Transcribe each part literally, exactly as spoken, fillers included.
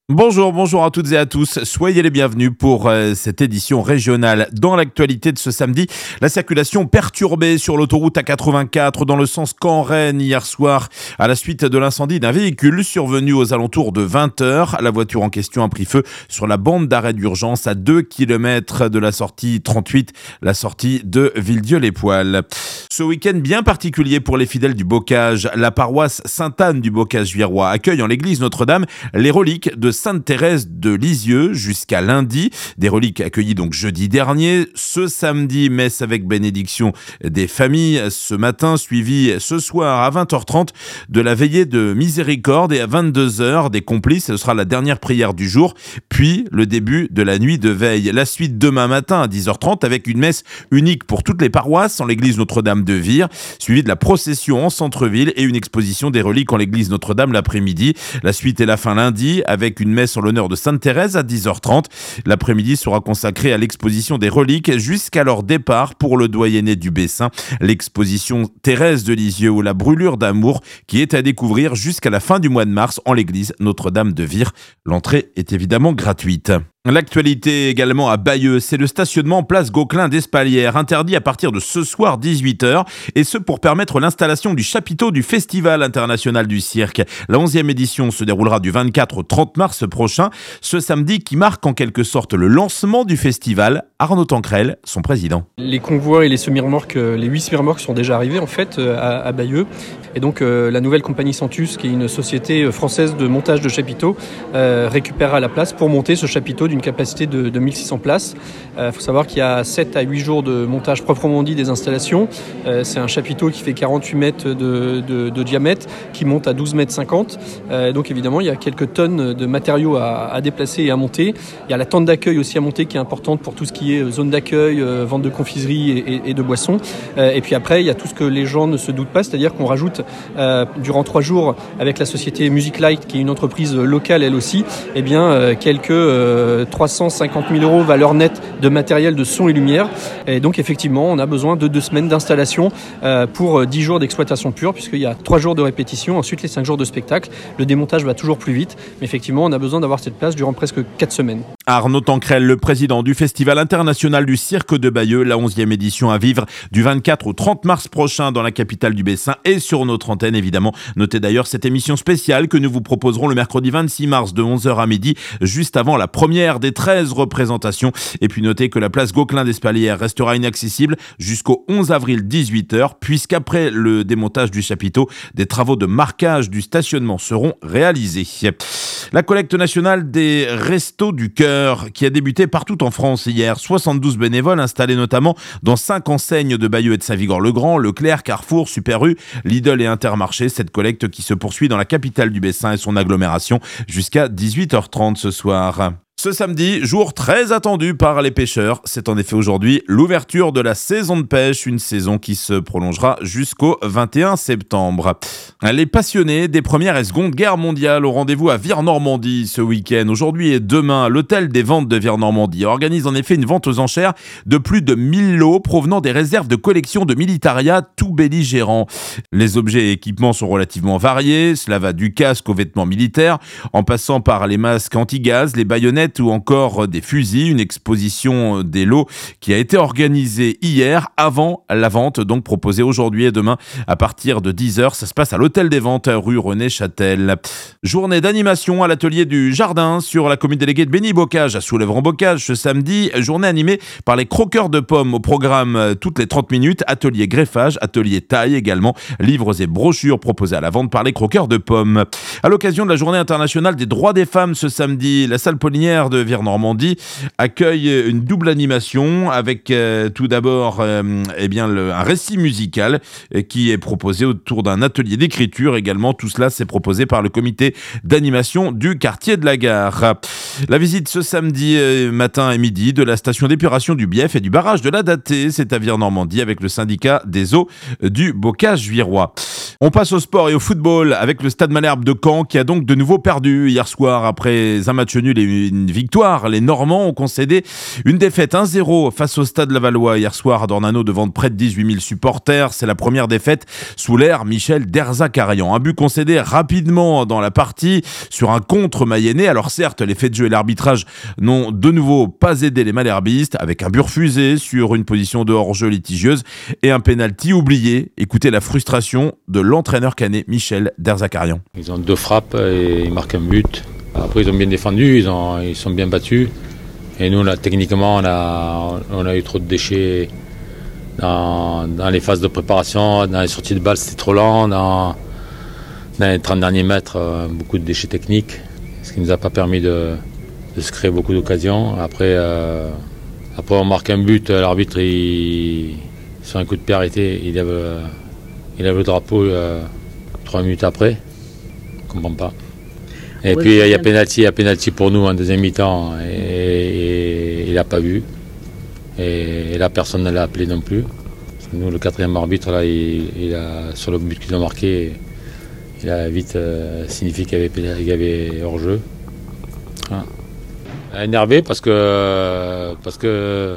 Bonjour, bonjour à toutes et à tous. Soyez les bienvenus pour euh, cette édition régionale. Dans l'actualité de ce samedi, la circulation perturbée sur l'autoroute A quatre-vingt-quatre dans le sens Caen-Rennes hier soir à la suite de l'incendie d'un véhicule survenu aux alentours de vingt heures. La voiture en question a pris feu sur la bande d'arrêt d'urgence à deux kilomètres de la sortie trente-huit, la sortie de Villedieu-les-Poêles. Ce week-end bien particulier pour les fidèles du Bocage, la paroisse Sainte-Anne du Bocage-Virois accueille en l'église Notre-Dame les reliques de Sainte-Thérèse de Lisieux jusqu'à lundi. Des reliques accueillies donc jeudi dernier. Ce samedi, messe avec bénédiction des familles. Ce matin, suivi ce soir à vingt heures trente de la veillée de miséricorde et à vingt-deux heures des complices. Ce sera la dernière prière du jour. Puis le début de la nuit de veille. La suite demain matin à dix heures trente avec une messe unique pour toutes les paroisses en l'église Notre-Dame de Vire, suivie de la procession en centre-ville et une exposition des reliques en l'église Notre-Dame l'après-midi. La suite est la fin lundi avec une messe en l'honneur de Sainte-Thérèse à dix heures trente. L'après-midi sera consacré à l'exposition des reliques jusqu'à leur départ pour le doyenné du Bessin, l'exposition Thérèse de Lisieux ou la brûlure d'amour qui est à découvrir jusqu'à la fin du mois de mars en l'église Notre-Dame de Vire. L'entrée est évidemment gratuite. L'actualité également à Bayeux, c'est le stationnement place Gauquelin d'Espalières, interdit à partir de ce soir dix-huit heures, et ce pour permettre l'installation du chapiteau du Festival international du cirque. La onzième édition se déroulera du vingt-quatre au trente mars prochain, ce samedi qui marque en quelque sorte le lancement du festival. Arnaud Tancrel, son président. Les convois et les semi-remorques, les huit semi-remorques sont déjà arrivés en fait à, à Bayeux. Et donc euh, la nouvelle compagnie Centus, qui est une société française de montage de chapiteaux, euh, récupérera la place pour monter ce chapiteau d'une capacité de, de mille six cents places. Il euh, faut savoir qu'il y a sept à huit jours de montage proprement dit des installations. Euh, c'est un chapiteau qui fait quarante-huit mètres de, de, de diamètre, qui monte à douze mètres cinquante. Euh, donc évidemment, il y a quelques tonnes de matériaux à, à déplacer et à monter. Il y a la tente d'accueil aussi à monter qui est importante pour tout ce qui est zone d'accueil, euh, vente de confiserie et, et, et de boissons. Euh, et puis après, il y a tout ce que les gens ne se doutent pas, c'est-à-dire qu'on rajoute euh, durant trois jours avec la société Music Light, qui est une entreprise locale elle aussi, eh bien, euh, quelques euh, trois cent cinquante mille euros valeur nette de matériel de son et lumière. Et donc effectivement, on a besoin de deux semaines d'installation euh, pour dix jours d'exploitation pure, puisqu'il y a trois jours de répétition, ensuite les cinq jours de spectacle. Le démontage va toujours plus vite, mais effectivement, on a besoin d'avoir cette place durant presque quatre semaines. Arnaud Tancrel, le président du Festival international du cirque de Bayeux, la onzième édition à vivre du vingt-quatre au trente mars prochain dans la capitale du Bessin et sur notre antenne évidemment. Notez d'ailleurs cette émission spéciale que nous vous proposerons le mercredi vingt-six mars de onze heures à midi, juste avant la première des treize représentations. Et puis notez que la place Gauquelin d'Espalières restera inaccessible jusqu'au onze avril dix-huit heures, puisqu'après le démontage du chapiteau, des travaux de marquage du stationnement seront réalisés. La collecte nationale des Restos du Cœur qui a débuté partout en France hier. soixante-douze bénévoles installés notamment dans cinq enseignes de Bayeux et de Saint-Vigor-le-Grand, Leclerc, Carrefour, Super U, Lidl et Intermarché. Cette collecte qui se poursuit dans la capitale du Bessin et son agglomération jusqu'à dix-huit heures trente ce soir. Ce samedi, jour très attendu par les pêcheurs. C'est en effet aujourd'hui l'ouverture de la saison de pêche, une saison qui se prolongera jusqu'au vingt et un septembre. Les passionnés des premières et secondes guerres mondiales au rendez-vous à Vire-Normandie ce week-end. Aujourd'hui et demain, l'hôtel des ventes de Vire-Normandie organise en effet une vente aux enchères de plus de mille lots provenant des réserves de collection de militaria tout belligérants. Les objets et équipements sont relativement variés. Cela va du casque aux vêtements militaires, en passant par les masques anti-gaz, les baïonnettes ou encore des fusils. Une exposition des lots qui a été organisée hier avant la vente, donc proposée aujourd'hui et demain à partir de dix heures. Ça se passe à l'hôtel des ventes rue René Châtel. Journée d'animation à l'atelier du jardin sur la commune déléguée de Béni-Bocage à Soulèvre-en-Bocage ce samedi. Journée animée par les croqueurs de pommes au programme toutes les trente minutes. Atelier greffage, atelier taille également. Livres et brochures proposés à la vente par les croqueurs de pommes. À l'occasion de la journée internationale des droits des femmes ce samedi, la salle Paulinière de Vire-Normandie accueille une double animation avec euh, tout d'abord euh, eh bien, le, un récit musical euh, qui est proposé autour d'un atelier d'écriture également. Tout cela c'est proposé par le comité d'animation du quartier de la Gare. La visite ce samedi euh, matin et midi de la station d'épuration du Bief et du barrage de la Datée, c'est à Vire-Normandie avec le syndicat des eaux du Bocage-Virois. On passe au sport et au football avec le Stade Malherbe de Caen qui a donc de nouveau perdu hier soir après un match nul et une victoire. Les Normands ont concédé une défaite un zéro face au Stade Lavallois hier soir à Dornano devant près de dix-huit mille supporters. C'est la première défaite sous l'ère Michel Derzakarian. Un but concédé rapidement dans la partie sur un contre mayennais. Alors certes, les faits de jeu et l'arbitrage n'ont de nouveau pas aidé les Malherbistes avec un but refusé sur une position de hors-jeu litigieuse et un pénalty oublié. Écoutez la frustration de l'entraîneur canet Michel Derzakarian. Ils ont deux frappes et ils marquent un but. Après ils ont bien défendu, ils, ont, ils sont bien battus. Et nous là, techniquement on a, on a eu trop de déchets dans, dans les phases de préparation, dans les sorties de balles c'était trop lent, dans, dans les trente derniers mètres beaucoup de déchets techniques, ce qui ne nous a pas permis de, de se créer beaucoup d'occasions. Après, euh, après on marque un but, l'arbitre il, sur un coup de pied arrêté, il lève Il avait le drapeau euh, trois minutes après. Je ne comprends pas. Et ouais, puis il y a pénalty, il y a pénalty pour nous en deuxième mi-temps et, et, et il n'a pas vu. Et, et là personne ne l'a appelé non plus. Parce que nous le quatrième arbitre là, il, il a, sur le but qu'il a marqué, il a vite euh, signifié qu'il y avait, il y avait hors-jeu. Voilà. Énervé parce que parce que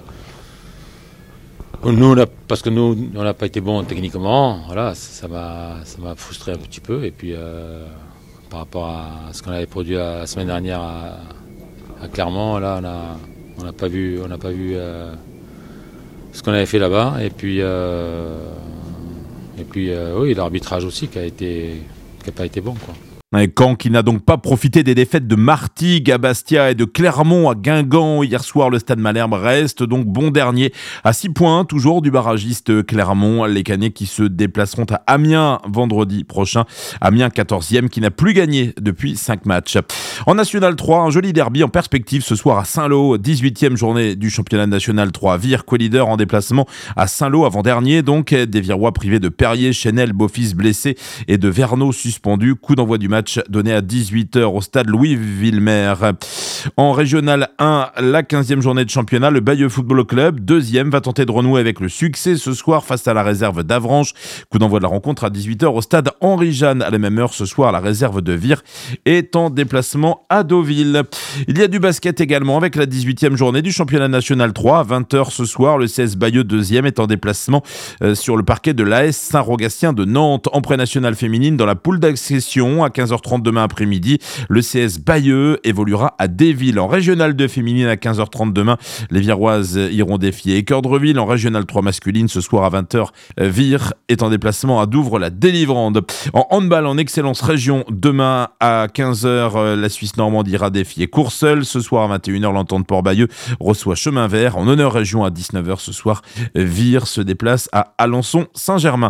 Nous, on a, parce que nous, on n'a pas été bons techniquement, voilà, ça m'a, ça m'a frustré un petit peu. Et puis, euh, par rapport à ce qu'on avait produit la semaine dernière à, à Clermont, là, on n'a on a pas vu, on n'a pas vu euh, ce qu'on avait fait là-bas. Et puis, euh, et puis, euh, oui, l'arbitrage aussi qui a été, qui a pas été bon, quoi. Caen qui n'a donc pas profité des défaites de Martigues à Bastia et de Clermont à Guingamp. Hier soir, le Stade Malherbe reste donc bon dernier à six points, toujours du barragiste Clermont. Les Canets qui se déplaceront à Amiens vendredi prochain. Amiens quatorzième qui n'a plus gagné depuis cinq matchs. En National trois, un joli derby en perspective ce soir à Saint-Lô. dix-huitième journée du championnat National trois. Vire co-leader en déplacement à Saint-Lô avant-dernier. Donc des Virois privés de Perrier, Chenel, Beaufils blessé et de Verneau suspendu. Coup d'envoi du match donné à dix-huit heures au stade Louis-Villemer. En Régional un, la quinzième journée de championnat, le Bayeux Football Club, deuxième, va tenter de renouer avec le succès ce soir face à la réserve d'Avranches. Coup d'envoi de la rencontre à dix-huit heures au stade Henri-Jeanne. À la même heure ce soir, la réserve de Vire est en déplacement à Deauville. Il y a du basket également avec la dix-huitième journée du championnat national trois. À vingt heures ce soir, le C S Bayeux deuxième est en déplacement euh, sur le parquet de l'A S Saint-Rogatien de Nantes. En pré-nationale féminine dans la poule d'accession à quinze heures trente demain après-midi, le C S Bayeux évoluera à Déville. En régional deux féminine à quinze heures trente demain, les Viroises iront défier Équeurdreville. En régional trois masculine ce soir à vingt heures, Vire est en déplacement à Douvres-la-Délivrande. En handball en excellence région, demain à quinze heures, la Suisse normande ira défier Courseul. Ce soir à vingt et une heures, l'Entente Port-Bayeux reçoit Chemin Vert. En honneur région à dix-neuf heures ce soir, Vire se déplace à Alençon-Saint-Germain.